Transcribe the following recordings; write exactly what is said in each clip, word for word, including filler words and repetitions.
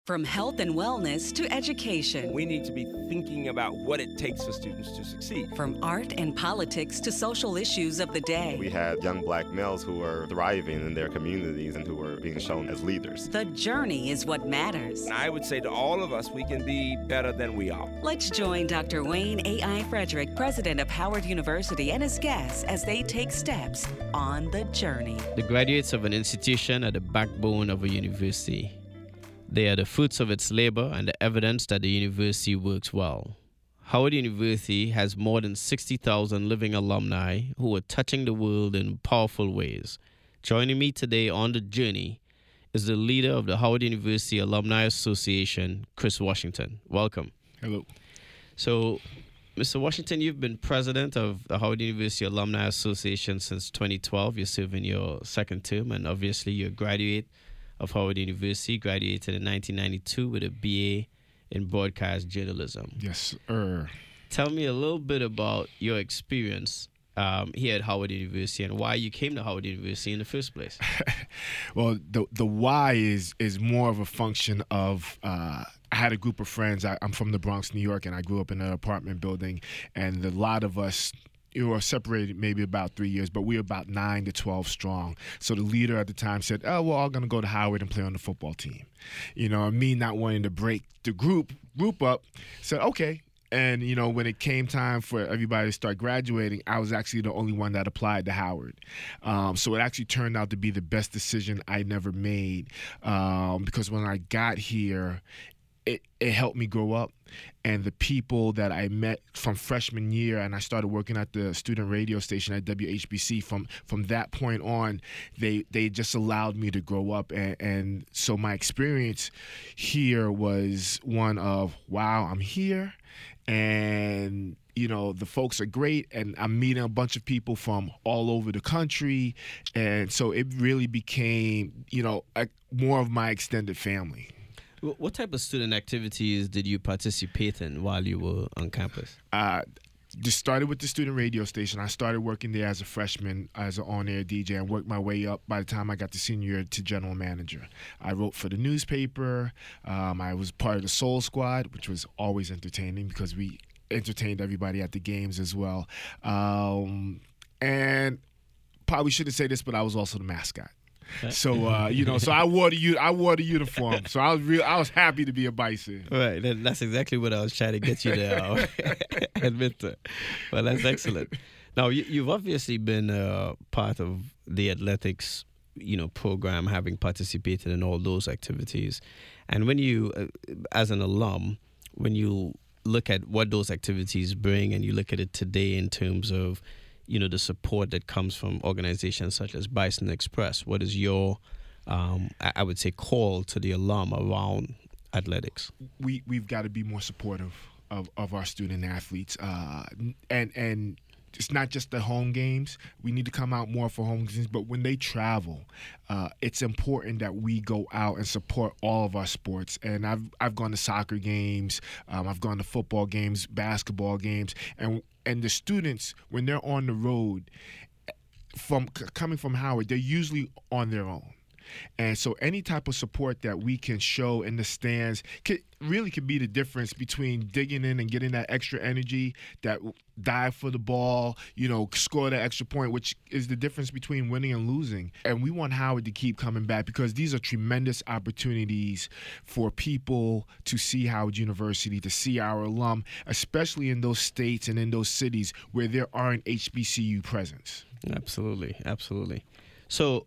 From health and wellness to education. We need to be thinking about what it takes for students to succeed. From art and politics to social issues of the day. We had young black males who were thriving in their communities and who were being shown as leaders. The journey is what matters. And I would say to all of us, we can be better than we are. Let's join Doctor Wayne A I. Frederick, president of Howard University, and his guests as they take steps on the journey. The graduates of an institution are the backbone of a university. They are the fruits of its labor and the evidence that the university works well. Howard University has more than sixty thousand living alumni who are touching the world in powerful ways. Joining me today on the journey is the leader of the Howard University Alumni Association, Chris Washington. Welcome. Hello. So, Mister Washington, you've been president of the Howard University Alumni Association since twenty twelve. You're serving your second term, and obviously you're a graduate of Howard University, graduated in nineteen ninety-two with a B A in broadcast journalism. Yes, sir. Tell me a little bit about your experience um, here at Howard University and why you came to Howard University in the first place. Well, the the why is is more of a function of uh, I had a group of friends. I, I'm from the Bronx, New York, and I grew up in an apartment building, and a lot of us, you were separated maybe about three years, but we were about nine to twelve strong. So the leader at the time said, oh, we're all going to go to Howard and play on the football team. You know, and me not wanting to break the group group up, said, okay. And, you know, when it came time for everybody to start graduating, I was actually the only one that applied to Howard. Um, so it actually turned out to be the best decision I never made um, because when I got here, It, it helped me grow up, and the people that I met from freshman year, and I started working at the student radio station at W H B C. From from that point on, they they just allowed me to grow up, and, and so my experience here was one of, wow, I'm here, and you know the folks are great, and I'm meeting a bunch of people from all over the country, and so it really became, you know, a, more of my extended family. What type of student activities did you participate in while you were on campus? Uh, just started with the student radio station. I started working there as a freshman as an on-air D J and worked my way up by the time I got to senior year to general manager. I wrote for the newspaper. Um, I was part of the Soul Squad, which was always entertaining because we entertained everybody at the games as well. Um, and probably shouldn't say this, but I was also the mascot. So uh, you know, so I wore the I wore the uniform. So I was real. I was happy to be a Bison. Right, that's exactly what I was trying to get you there. I'll admit to. Well, that's excellent. Now you, you've obviously been uh, part of the athletics, you know, program, having participated in all those activities. And when you, uh, as an alum, when you look at what those activities bring, and you look at it today in terms of, you know, the support that comes from organizations such as Bison Express, what is your, um, I would say, call to the alum around athletics? We, we've got to be more supportive of, of our student athletes. Uh, and, and it's not just the home games. We need to come out more for home games. But when they travel, uh, it's important that we go out and support all of our sports. And I've I've gone to soccer games. Um, I've gone to football games, basketball games. And and the students, when they're on the road, from coming from Howard, they're usually on their own. And so any type of support that we can show in the stands could, really could be the difference between digging in and getting that extra energy, that dive for the ball, you know, score that extra point, which is the difference between winning and losing. And we want Howard to keep coming back because these are tremendous opportunities for people to see Howard University, to see our alum, especially in those states and in those cities where there aren't H B C U presence. Absolutely, absolutely. So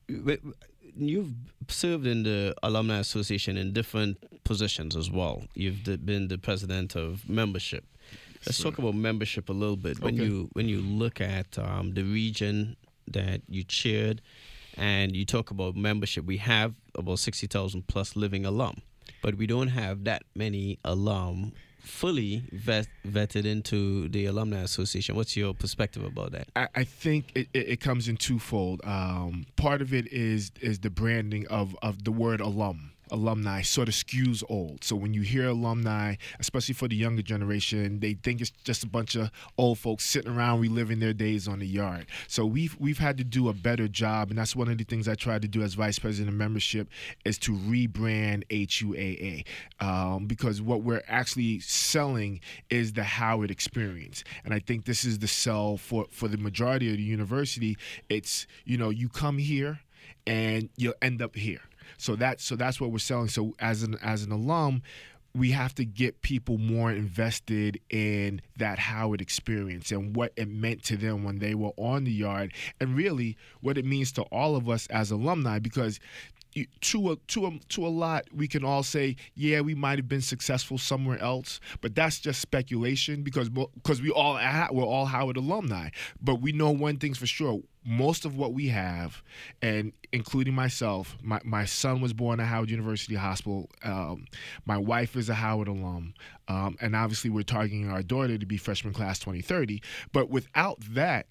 you've served in the Alumni Association in different positions as well. You've been the president of membership. Let's Sir. talk about membership a little bit. When okay. you when you look at um, the region that you chaired, and you talk about membership, we have about sixty thousand plus living alum, but we don't have that many alum fully vet, vetted into the Alumni Association. What's your perspective about that? I, I think it, it, it comes in twofold. Um, part of it is is the branding of, of the word alum. alumni sort of skews old. So when you hear alumni, especially for the younger generation, they think it's just a bunch of old folks sitting around reliving their days on the yard. So we've we've had to do a better job, and that's one of the things I tried to do as vice president of membership, is to rebrand H U A A, um, because what we're actually selling is the Howard experience. And I think this is the sell for, for the majority of the university. It's, you know, you come here and you'll end up here. So that's so that's what we're selling. So as an as an alum, we have to get people more invested in that Howard experience and what it meant to them when they were on the yard, and really what it means to all of us as alumni, because you, to a to a to a lot we can all say, yeah, we might have been successful somewhere else, but that's just speculation, because because we all we're all Howard alumni. But we know one thing's for sure: most of what we have, and including myself, my, my son was born at Howard University Hospital. Um, my wife is a Howard alum, um, and obviously we're targeting our daughter to be freshman class twenty thirty. But without that,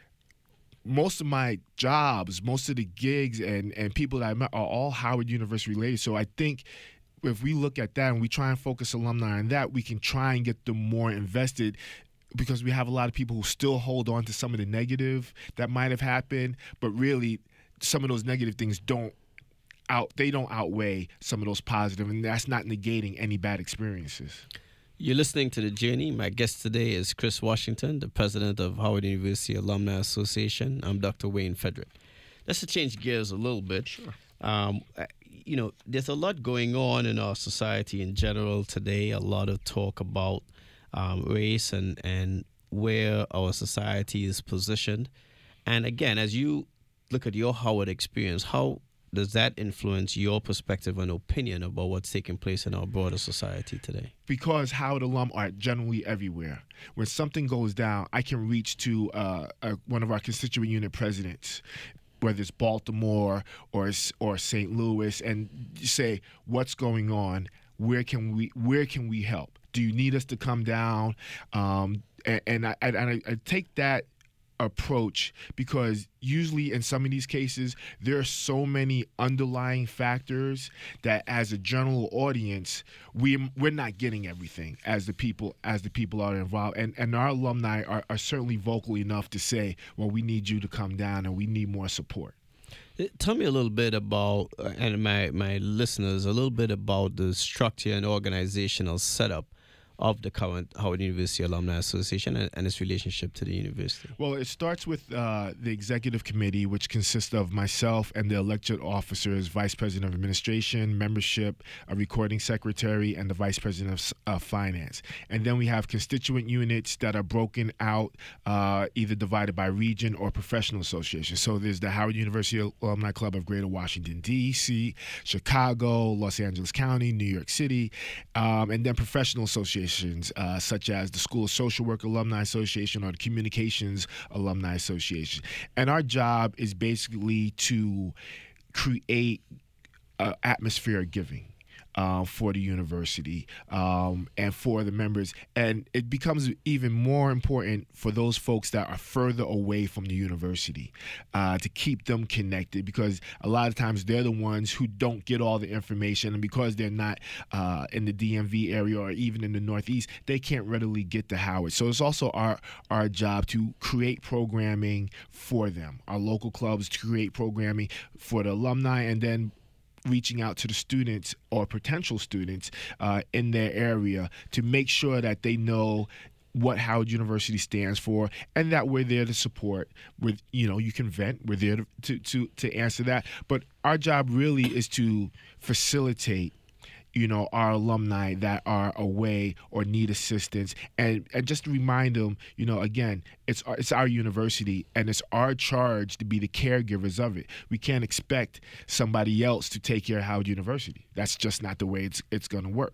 most of my jobs, most of the gigs and, and people that I met are all Howard University related. So I think if we look at that and we try and focus alumni on that, we can try and get them more invested, because we have a lot of people who still hold on to some of the negative that might have happened, but really some of those negative things don't out they don't outweigh some of those positive, and that's not negating any bad experiences. You're listening to The Journey. My guest today is Chris Washington, the president of Howard University Alumni Association. I'm Doctor Wayne Frederick. Let's change gears a little bit. Sure. Um, you know, there's a lot going on in our society in general today, a lot of talk about um, race and, and where our society is positioned. And again, as you look at your Howard experience, how does that influence your perspective and opinion about what's taking place in our broader society today? Because Howard alum are generally everywhere. When something goes down, I can reach to uh, uh, one of our constituent unit presidents, whether it's Baltimore or or Saint Louis, and say, what's going on? Where can we where can we help? Do you need us to come down? Um, and and I, and I, I take that approach because usually in some of these cases there are so many underlying factors that as a general audience we we're not getting everything as the people as the people are involved, and and our alumni are, are certainly vocal enough to say, well, we need you to come down and we need more support. Tell me a little bit about, and my my listeners, a little bit about the structure and organizational setup of the current Howard University Alumni Association and, and its relationship to the university. Well, it starts with uh, the executive committee, which consists of myself and the elected officers, vice president of administration, membership, a recording secretary, and the vice president of uh, finance. And then we have constituent units that are broken out, uh, either divided by region or professional association. So there's the Howard University Alumni Club of Greater Washington, D C, Chicago, Los Angeles County, New York City, um, and then professional associations. Uh, such as the School of Social Work Alumni Association or the Communications Alumni Association. And our job is basically to create an atmosphere of giving uh, for the university um, and for the members. And it becomes even more important for those folks that are further away from the university uh, to keep them connected, because a lot of times they're the ones who don't get all the information, and because they're not uh, in the D M V area or even in the Northeast, they can't readily get to Howard. So it's also our, our job to create programming for them, our local clubs to create programming for the alumni, and then reaching out to the students or potential students uh, in their area to make sure that they know what Howard University stands for, and that we're there to support. With, you know, you can vent, we're there to, to, to, to answer that. But our job really is to facilitate, you know, our alumni that are away or need assistance, and, and just to remind them, you know, again, it's our, it's our university, and it's our charge to be the caregivers of it. We can't expect somebody else to take care of Howard University. That's just not the way it's it's going to work.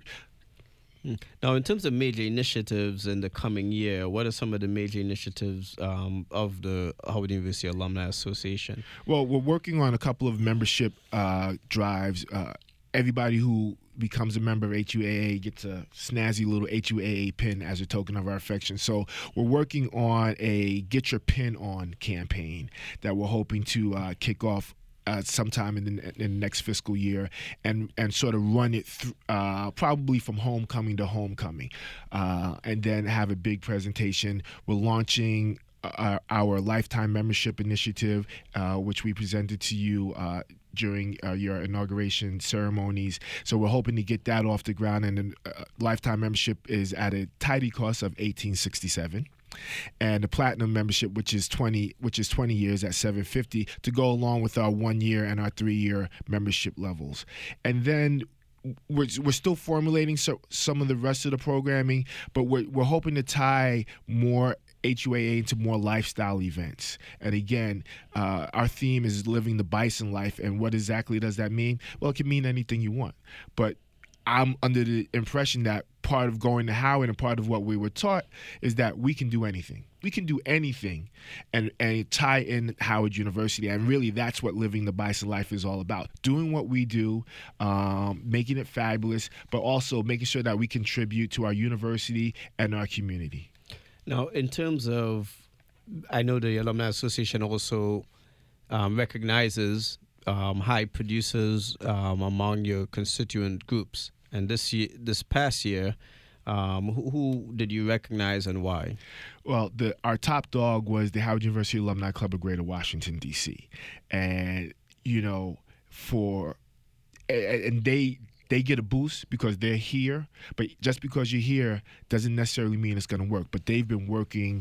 Now, in terms of major initiatives in the coming year, what are some of the major initiatives um, of the Howard University Alumni Association? Well, we're working on a couple of membership uh, drives. Uh, everybody who becomes a member of H U A A gets a snazzy little H U A A pin as a token of our affection. So we're working on a Get Your Pin On campaign that we're hoping to uh, kick off uh, sometime in the, in the next fiscal year, and and sort of run it through, uh, probably from homecoming to homecoming, uh, and then have a big presentation. We're launching our, our lifetime membership initiative, uh, which we presented to you uh, during uh, your inauguration ceremonies. So we're hoping to get that off the ground, and the uh, lifetime membership is at a tidy cost of eighteen sixty-seven. And the platinum membership, which is twenty, which is twenty years at seven fifty, to go along with our one year and our three year membership levels. And then we're we're still formulating so, some of the rest of the programming, but we're we're hoping to tie more H U A A into more lifestyle events. And again, uh, our theme is living the bison life. And what exactly does that mean? Well, it can mean anything you want, but I'm under the impression that part of going to Howard and part of what we were taught is that we can do anything. We can do anything and, and tie in Howard University. And really, that's what living the bison life is all about. Doing what we do, um, making it fabulous, but also making sure that we contribute to our university and our community. Now, in terms of, I know the Alumni Association also um, recognizes um, high producers um, among your constituent groups. And this year, this past year, um, who, who did you recognize and why? Well, the our top dog was the Howard University Alumni Club of Greater Washington, D C And, you know, for, and they, they get a boost because they're here, but just because you're here doesn't necessarily mean it's going to work. But they've been working.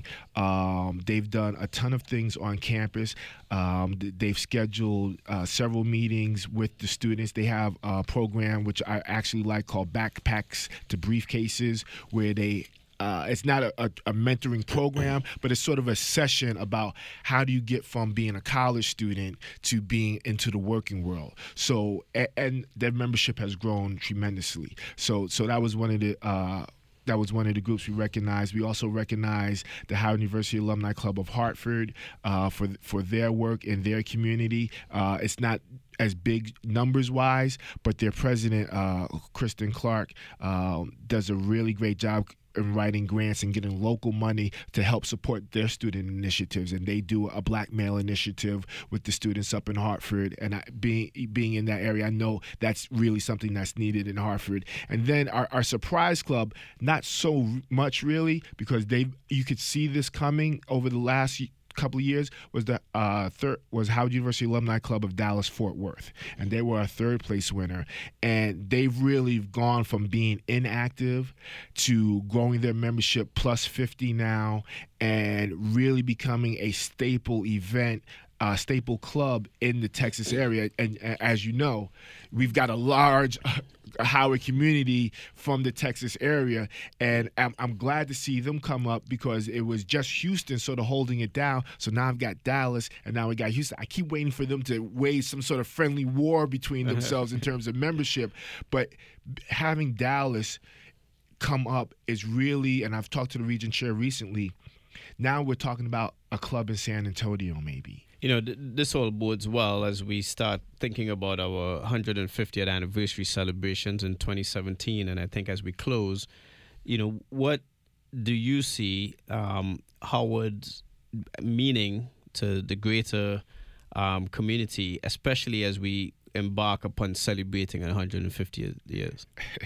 Um, they've done a ton of things on campus. Um, they've scheduled uh, several meetings with the students. They have a program which I actually like called Backpacks to Briefcases, where they Uh, it's not a, a, a mentoring program, but it's sort of a session about how do you get from being a college student to being into the working world. So, and, and their membership has grown tremendously. So, so that was one of the uh, that was one of the groups we recognized. We also recognize the Howard University Alumni Club of Hartford uh, for for their work in their community. Uh, it's not as big numbers-wise, but their president, uh, Kristen Clark, uh, does a really great job in writing grants and getting local money to help support their student initiatives. And they do a black male initiative with the students up in Hartford. And I, being being in that area, I know that's really something that's needed in Hartford. And then our, our Surprise Club, not so much really, because they you could see this coming over the last couple of years, was the uh, third was Howard University Alumni Club of Dallas Fort Worth, and they were a third place winner. And they've really gone from being inactive to growing their membership plus fifty now, and really becoming a staple event, uh, staple club in the Texas area. And, and as you know, we've got a large Howard community from the Texas area, and I'm, I'm glad to see them come up, because it was just Houston sort of holding it down. So now I've got Dallas, and now we got Houston. I keep waiting for them to wage some sort of friendly war between themselves in terms of membership, but having Dallas come up is really, and I've talked to the region chair recently, now we're talking about a club in San Antonio maybe. You know, th- this all bodes well as we start thinking about our one hundred fiftieth anniversary celebrations in twenty seventeen. And I think as we close, you know, what do you see um, Howard's meaning to the greater um, community, especially as we embark upon celebrating one hundred fifty years?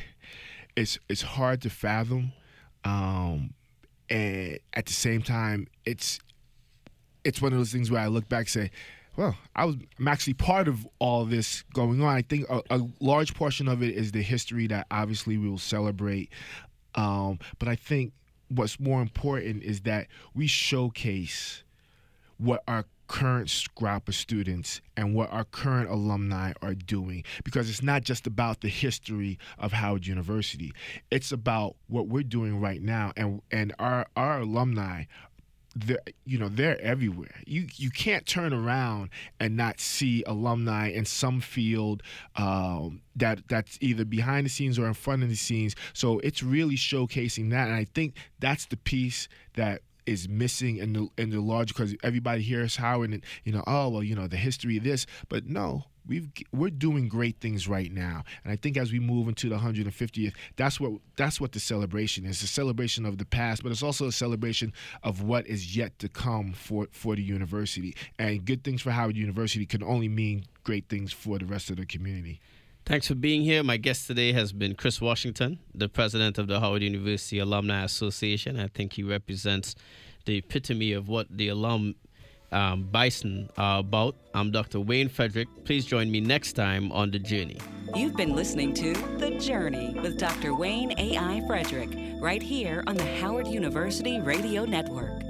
It's, it's hard to fathom. Um, and at the same time, it's it's one of those things where I look back and say, well, I was, I'm actually part of all this going on. I think a, a large portion of it is the history that obviously we will celebrate. Um, but I think what's more important is that we showcase what our current crop of students and what our current alumni are doing, because it's not just about the history of Howard University. It's about what we're doing right now, and and our our alumni, they're, you know, they're everywhere. You you can't turn around and not see alumni in some field um, that that's either behind the scenes or in front of the scenes. So it's really showcasing that, and I think that's the piece that is missing in the in the large, because everybody hears Howard and, you know, oh, well, you know, the history of this. But no, we've we're doing great things right now. And I think as we move into the one hundred fiftieth, that's what that's what the celebration is. It's a celebration of the past, but it's also a celebration of what is yet to come for, for the university. And good things for Howard University can only mean great things for the rest of the community. Thanks for being here. My guest today has been Chris Washington, the president of the Howard University Alumni Association. I think he represents the epitome of what the alum um, bison are about. I'm Doctor Wayne Frederick. Please join me next time on The Journey. You've been listening to The Journey with Doctor Wayne A I. Frederick, right here on the Howard University Radio Network.